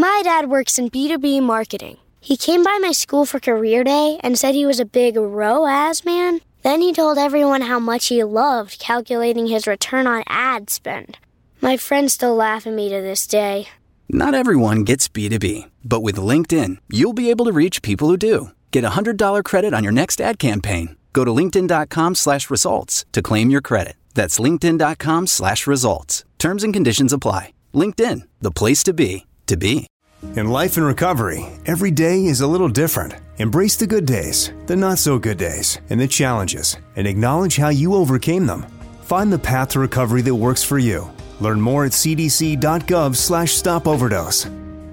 My dad works in B2B marketing. He came by my school for career day and said he was a big ROAS man. Then he told everyone how much he loved calculating his return on ad spend. My friends still laugh at me to this day. Not everyone gets B2B, but with LinkedIn, you'll be able to reach people who do. Get a $100 credit on your next ad campaign. Go to linkedin.com/results to claim your credit. That's linkedin.com/results. Terms and conditions apply. LinkedIn, the place to be, to be. In life and recovery, every day is a little different. Embrace the good days, the not so good days, and the challenges, and acknowledge how you overcame them. Find the path to recovery that works for you. Learn more at cdc.gov/stopoverdose.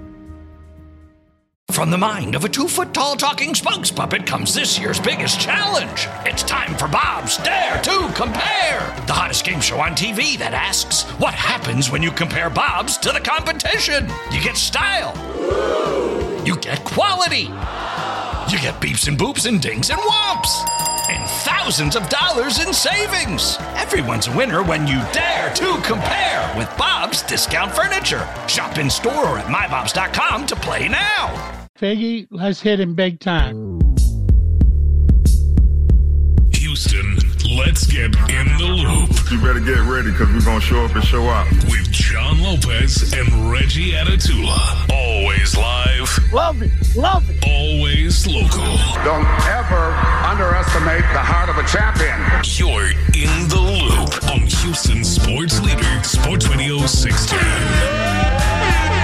From the mind of a 2-foot-tall talking spokes puppet comes this year's biggest challenge. It's time for Bob's Dare to Compare, the hottest game show on TV that asks, what happens when you compare Bob's to the competition? You get style. You get quality. You get beeps and boops and dings and whomps. And thousands of dollars in savings. Everyone's a winner when you dare to compare with Bob's Discount Furniture. Shop in store or at mybobs.com to play now. Figgy, let's hit him big time. Houston, let's get in the loop. You better get ready because we're going to show up and show out. With John Lopez and Reggie Atatula. Always live. Love it. Love it. Always local. Don't ever underestimate the heart of a champion. You're in the loop on Houston Sports Leader, Sports Radio 610.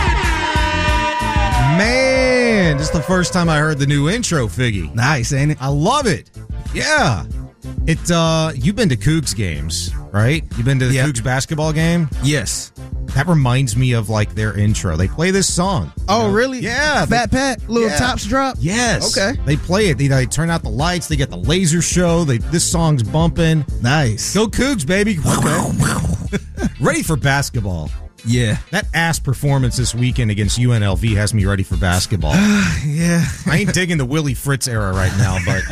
Man, this is the first time I heard the new intro, Figgy. Nice, ain't it? I love it. Yeah. You've been to Cougs games, right? You've been to the Cougs basketball game? Yes. That reminds me of, like, their intro. They play this song. Oh, really? Yeah. Fat Pat? Little tops drop? Yes. Okay. They play it. They turn out the lights. They get the laser show. This song's bumping. Nice. Go Cougs, baby. Okay. Ready for basketball. Yeah. That ass performance this weekend against UNLV has me ready for basketball. Yeah. I ain't digging the Willie Fritz era right now, but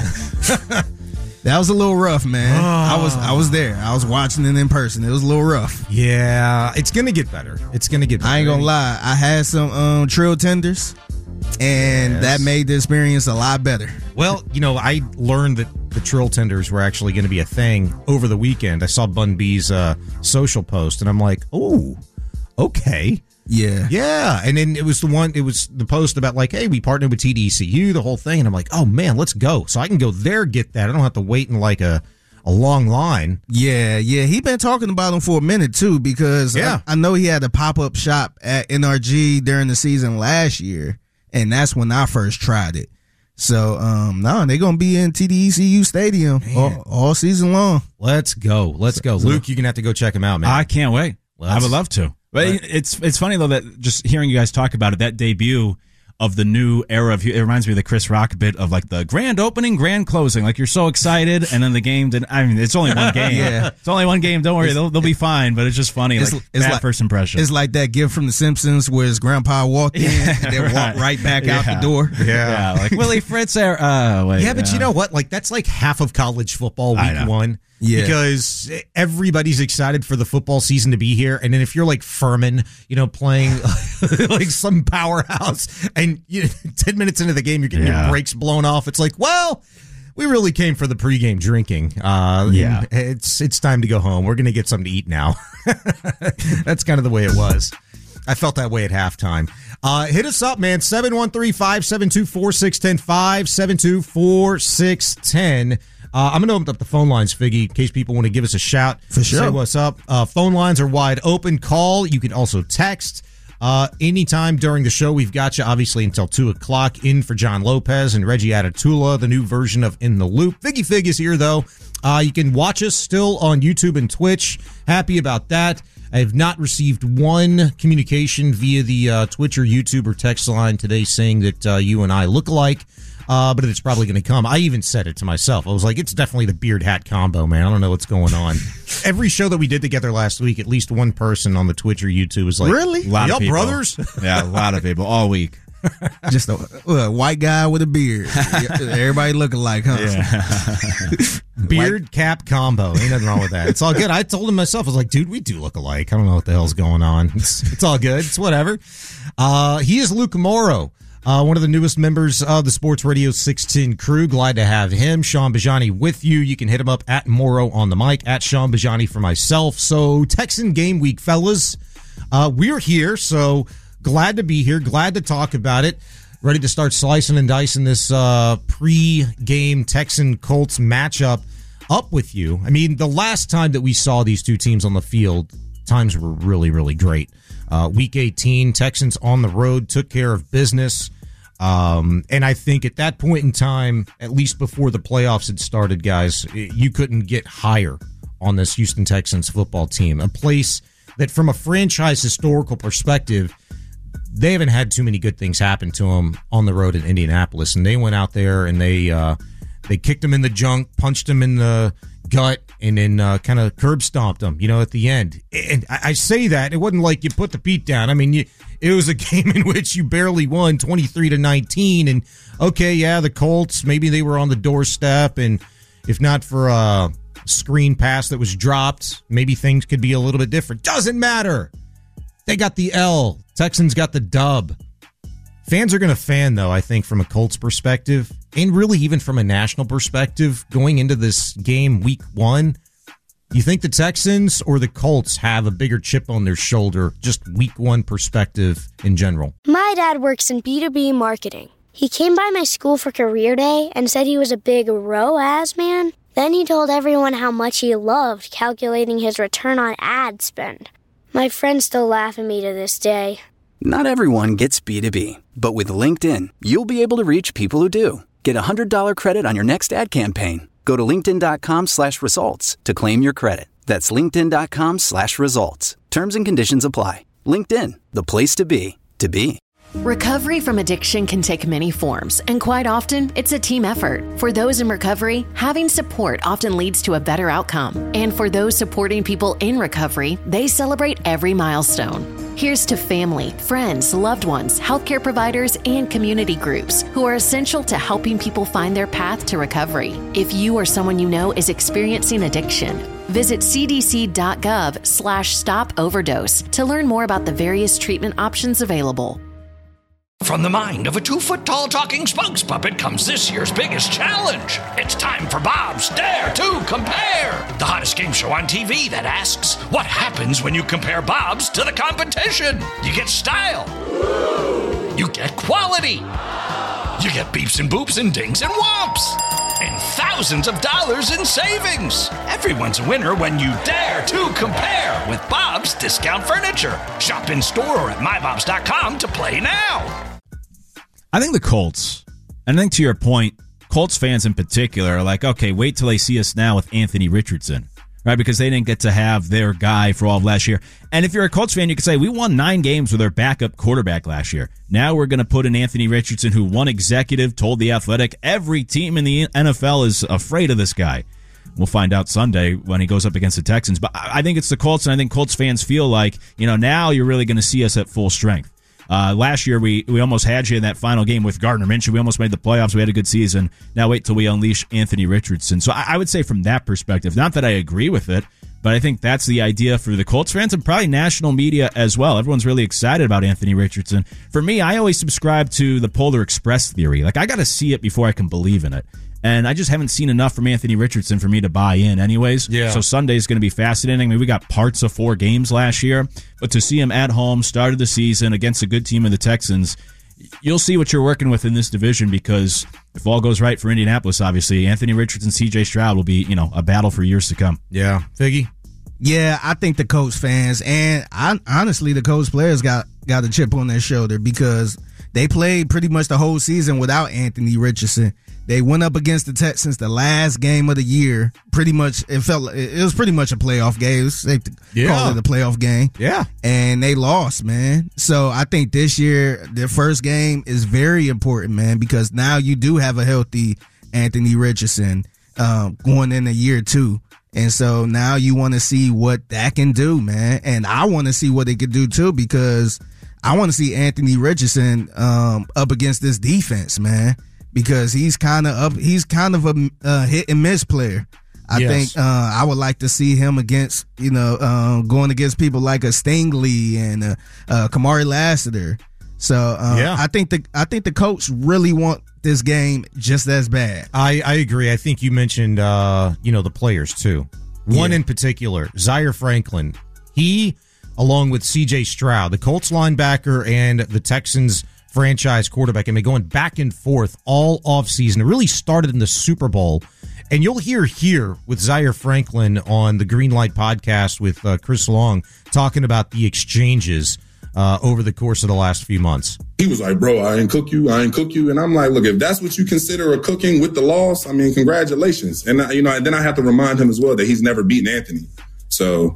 that was a little rough, man. I was there. I was watching it in person. It was a little rough. Yeah. It's going to get better. It's going to get better. I ain't going to lie. I had some Trill tenders, and that made the experience a lot better. Well, I learned that the Trill tenders were actually going to be a thing over the weekend. I saw Bun B's social post, and I'm like, oh, okay. Yeah. And then it was the post about like, hey, we partnered with TDECU, the whole thing. And I'm like, oh man, let's go. So I can go there, get that. I don't have to wait in like a long line. Yeah. He been talking about them for a minute too, because I know he had a pop-up shop at NRG during the season last year. And that's when I first tried it. So, they're going to be in TDECU Stadium all season long. Let's go. Luke, you're going to have to go check him out, man. I can't wait. I would love to. But it's funny, though, that just hearing you guys talk about it, that debut of the new era of, it reminds me of the Chris Rock bit of like the grand opening, grand closing. Like you're so excited, and then the game didn't. I mean, it's only one game. It's only one game. Don't worry, they'll be fine. But it's just funny. It's like first impression. It's like that gift from The Simpsons where his grandpa walked in and then walked right back out the door. Yeah, like Willie Fritz there. But you know what? Like that's like half of college football week one. Yeah. Because everybody's excited for the football season to be here. And then if you're like Furman, playing like some powerhouse and 10 minutes into the game, you're getting your brakes blown off. It's like, well, we really came for the pregame drinking. It's time to go home. We're going to get something to eat now. That's kind of the way it was. I felt that way at halftime. Hit us up, man. 713-572-4610, 572-4610. I'm going to open up the phone lines, Figgy, in case people want to give us a shout. For sure. Say what's up. Phone lines are wide open. Call. You can also text. Anytime during the show, we've got you, obviously, until 2 o'clock. In for John Lopez and Reggie Atatula, the new version of In the Loop. Figgy Fig is here, though. You can watch us still on YouTube and Twitch. Happy about that. I have not received one communication via the Twitch or YouTube or text line today saying that you and I look alike. But it's probably going to come. I even said it to myself. I was like, it's definitely the beard hat combo, man. I don't know what's going on. Every show that we did together last week, at least one person on the Twitch or YouTube was like, really? A lot of people. brothers? Yeah, a lot of people all week. Just a white guy with a beard. Everybody looking like, huh? Yeah. Beard cap combo. Ain't nothing wrong with that. It's all good. I told him myself, I was like, dude, we do look alike. I don't know what the hell's going on. It's all good. It's whatever. He is Luke Morrow, one of the newest members of the Sports Radio 610 crew. Glad to have him. Sean Bajani with you. You can hit him up at Morrow on the mic, at Sean Bajani for myself. So, Texan game week, fellas. We're here, so glad to be here. Glad to talk about it. Ready to start slicing and dicing this pre-game Texan-Colts matchup up with you. I mean, the last time that we saw these two teams on the field, times were really, really great. Week 18, Texans on the road, took care of business. And I think at that point in time, at least before the playoffs had started, guys, you couldn't get higher on this Houston Texans football team. A place that from a franchise historical perspective, they haven't had too many good things happen to them on the road in Indianapolis. And they went out there and they kicked them in the junk, punched them in the gut, and then kind of curb stomped them, at the end. And I say that, it wasn't like you put the beat down. I mean, it was a game in which you barely won 23-19. And okay, yeah, the Colts, maybe they were on the doorstep. And if not for a screen pass that was dropped, maybe things could be a little bit different. Doesn't matter. They got the L. Texans got the dub. Fans are going to fan, though, I think, from a Colts perspective, and really even from a national perspective, going into this game week 1. You think the Texans or the Colts have a bigger chip on their shoulder, just week 1 perspective in general? My dad works in B2B marketing. He came by my school for career day and said he was a big ROAS man. Then he told everyone how much he loved calculating his return on ad spend. My friends still laugh at me to this day. Not everyone gets B2B, but with LinkedIn, you'll be able to reach people who do. Get a $100 credit on your next ad campaign. Go to linkedin.com/results to claim your credit. That's linkedin.com/results. Terms and conditions apply. LinkedIn, the place to be, to be. Recovery from addiction can take many forms, and quite often, it's a team effort. For those in recovery, having support often leads to a better outcome. And for those supporting people in recovery, they celebrate every milestone. Here's to family, friends, loved ones, healthcare providers, and community groups who are essential to helping people find their path to recovery. If you or someone you know is experiencing addiction, visit cdc.gov/stop-overdose to learn more about the various treatment options available. From the mind of a 2-foot-tall talking spokes puppet comes this year's biggest challenge. It's time for Bob's Dare to Compare, the hottest game show on TV that asks, what happens when you compare Bob's to the competition? You get style. You get quality. You get beeps and boops and dings and whomps. And thousands of dollars in savings. Everyone's a winner when you dare to compare with Bob's Discount Furniture. Shop in store or at mybobs.com to play now. I think the Colts, and I think to your point, Colts fans in particular are like, okay, wait till they see us now with Anthony Richardson, right? Because they didn't get to have their guy for all of last year. And if you're a Colts fan, you could say, we won 9 games with our backup quarterback last year. Now we're going to put in Anthony Richardson, who one executive told The Athletic, every team in the NFL is afraid of this guy. We'll find out Sunday when he goes up against the Texans. But I think it's the Colts, and I think Colts fans feel like, now you're really going to see us at full strength. Last year, we almost had you in that final game with Gardner Minshew. We almost made the playoffs. We had a good season. Now wait till we unleash Anthony Richardson. So I would say from that perspective, not that I agree with it, but I think that's the idea for the Colts fans and probably national media as well. Everyone's really excited about Anthony Richardson. For me, I always subscribe to the Polar Express theory. Like, I got to see it before I can believe in it. And I just haven't seen enough from Anthony Richardson for me to buy in anyways. Yeah. So Sunday is going to be fascinating. I mean, we got parts of 4 games last year, but to see him at home, start of the season against a good team of the Texans, you'll see what you're working with in this division, because if all goes right for Indianapolis, obviously, Anthony Richardson, C.J. Stroud will be, a battle for years to come. Yeah. Figgy? Yeah, I think the Colts fans and honestly the Colts players got a chip on their shoulder because they played pretty much the whole season without Anthony Richardson. They went up against the Texans the last game of the year. Pretty much, it was pretty much a playoff game. It was safe to call it a playoff game. Yeah. And they lost, man. So I think this year, their first game is very important, man, because now you do have a healthy Anthony Richardson going into year 2. And so now you want to see what that can do, man. And I want to see what it could do, too, because I want to see Anthony Richardson up against this defense, man, because he's kind of a hit and miss player. I think I would like to see him against, going against people like a Stingley and Kamari Lassiter. So I think the Colts really want this game just as bad. I agree. I think you mentioned the players too. One in particular, Zaire Franklin. He, along with C.J. Stroud, the Colts linebacker and the Texans franchise quarterback, and been going back and forth all offseason. It really started in the Super Bowl. And you'll hear here with Zaire Franklin on the Greenlight podcast with Chris Long talking about the exchanges over the course of the last few months. He was like, bro, I ain't cook you. And I'm like, look, if that's what you consider a cooking with the loss, I mean, congratulations. And, then I have to remind him as well that he's never beaten Anthony. So,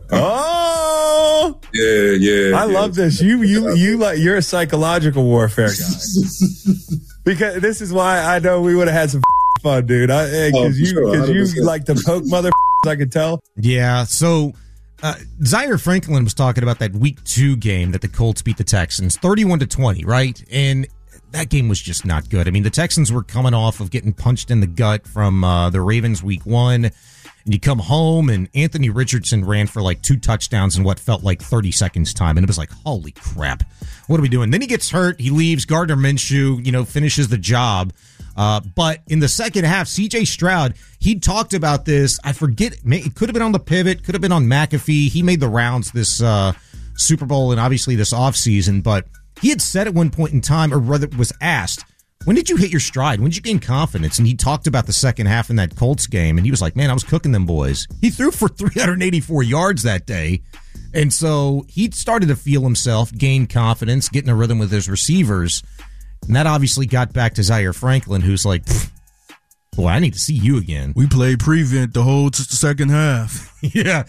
yeah. I love this. You're a psychological warfare guy. Because this is why I know we would have had some fun, dude. Because you like to poke motherfuckers, I can tell. Yeah. So Zaire Franklin was talking about that week 2 game that the Colts beat the Texans 31-20, right? And that game was just not good. I mean, the Texans were coming off of getting punched in the gut from the Ravens week 1. And you come home, and Anthony Richardson ran for like 2 touchdowns in what felt like 30 seconds time. And it was like, holy crap, what are we doing? Then he gets hurt. He leaves. Gardner Minshew, finishes the job. But in the second half, C.J. Stroud, he talked about this. I forget. It could have been on the Pivot. Could have been on McAfee. He made the rounds this Super Bowl and obviously this offseason. But he had said at one point in time, or rather was asked, when did you hit your stride? When did you gain confidence? And he talked about the second half in that Colts game, and he was like, man, I was cooking them boys. He threw for 384 yards that day. And so he started to feel himself, gain confidence, get in a rhythm with his receivers. And that obviously got back to Zaire Franklin, who's like, boy, I need to see you again. We played prevent the whole second half. Yeah.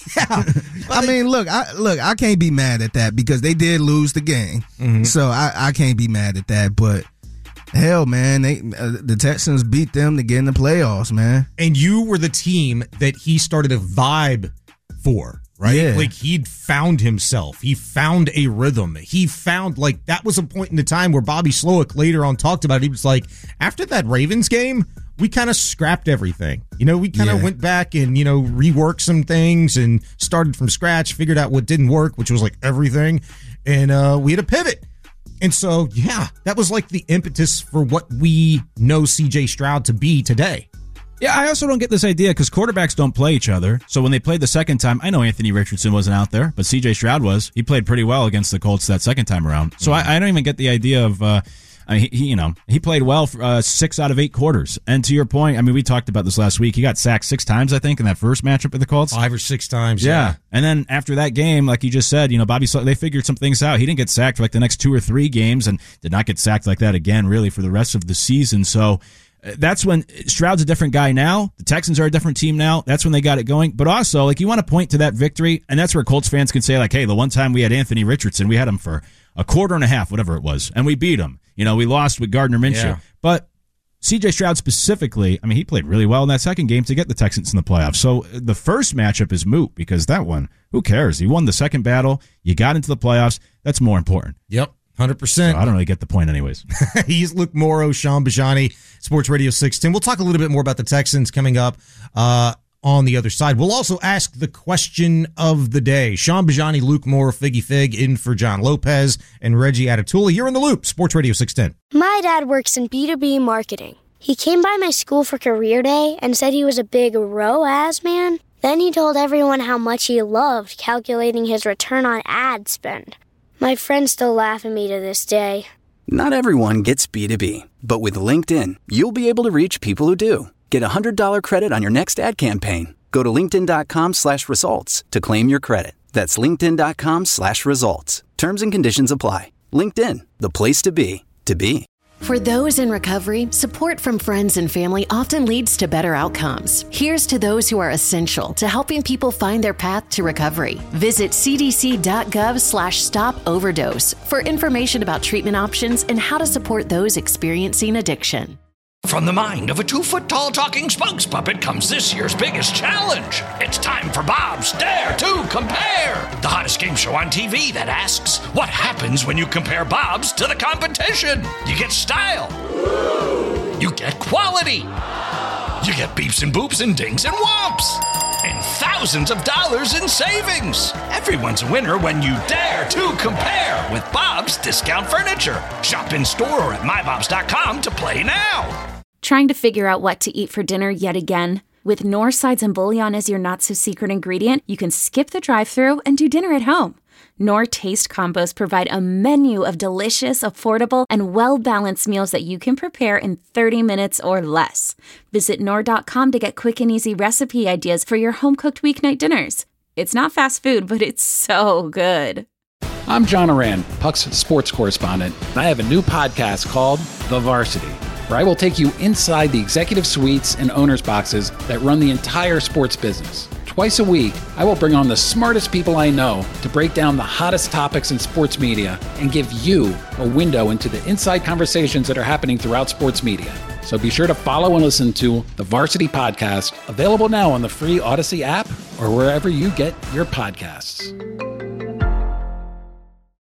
I mean, look, I can't be mad at that because they did lose the game. Mm-hmm. So I can't be mad at that, but hell, man, the Texans beat them to get in the playoffs, man. And you were the team that he started a vibe for, right? Yeah. Like, he'd found himself. He found a rhythm. He found, like, that was a point in the time where Bobby Slowick later on talked about it. He was like, after that Ravens game, we kind of scrapped everything. We kind of went back and, reworked some things and started from scratch, figured out what didn't work, which was, like, everything. And we had a pivot. And so, that was like the impetus for what we know C.J. Stroud to be today. Yeah, I also don't get this idea because quarterbacks don't play each other. So when they played the second time, I know Anthony Richardson wasn't out there, but C.J. Stroud was. He played pretty well against the Colts that second time around. So I don't even get the idea of, he played well for 6 out of 8 quarters. And to your point, I mean, we talked about this last week. He got sacked 6 times, I think, in that first matchup with the Colts. 5 or 6 times. Yeah. And then after that game, like you just said, they figured some things out. He didn't get sacked for like the next 2 or 3 games and did not get sacked like that again, really, for the rest of the season. So that's when Stroud's a different guy now. The Texans are a different team now. That's when they got it going. But also, like, you want to point to that victory, and that's where Colts fans can say, like, hey, the one time we had Anthony Richardson, we had him for a quarter and a half, whatever it was, and we beat him. We lost with Gardner Minshew. Yeah. But C.J. Stroud specifically, I mean, he played really well in that second game to get the Texans in the playoffs. So the first matchup is moot because that one, who cares? You won the second battle. You got into the playoffs. That's more important. Yep. 100%. So I don't really get the point anyways. He's Luke Morrow, Sean Bajani, Sports Radio 610. We'll talk a little bit more about the Texans coming up on the other side. We'll also ask the question of the day. Sean Bajani, Luke Morrow, Figgy Fig, in for John Lopez and Reggie Atatula. You're in the loop. Sports Radio 610. My dad works in B2B marketing. He came by my school for career day and said he was a big ROAS man. Then he told everyone how much he loved calculating his return on ad spend. My friends still laugh at me to this day. Not everyone gets B2B, but with LinkedIn, you'll be able to reach people who do. Get a $100 credit on your next ad campaign. Go to linkedin.com/results to claim your credit. That's linkedin.com/results. Terms and conditions apply. LinkedIn, the place to be, to be. For those in recovery, support from friends and family often leads to better outcomes. Here's to those who are essential to helping people find their path to recovery. Visit cdc.gov/stop overdose for information about treatment options and how to support those experiencing addiction. From the mind of a 2-foot-tall talking spunks puppet comes this year's biggest challenge. It's time for Bob's Dare to Compare, the hottest game show on TV that asks, what happens when you compare Bob's to the competition? You get style. You get quality. You get beeps and boops and dings and whomps. And thousands of dollars in savings. Everyone's a winner when you dare to compare with Bob's Discount Furniture. Shop in store or at mybobs.com to play now. Trying to figure out what to eat for dinner yet again? With Knorr sides and bouillon as your not-so-secret ingredient, you can skip the drive-thru and do dinner at home. Knorr Taste Combos provide a menu of delicious, affordable, and well-balanced meals that you can prepare in 30 minutes or less. Visit Knorr.com to get quick and easy recipe ideas for your home-cooked weeknight dinners. It's not fast food, but it's so good. I'm John Oran, Puck's sports correspondent, and I have a new podcast called The Varsity, where I will take you inside the executive suites and owners' boxes that run the entire sports business. Twice a week, I will bring on the smartest people I know to break down the hottest topics in sports media and give you a window into the inside conversations that are happening throughout sports media. So be sure to follow and listen to The Varsity Podcast, available now on the free Odyssey app or wherever you get your podcasts.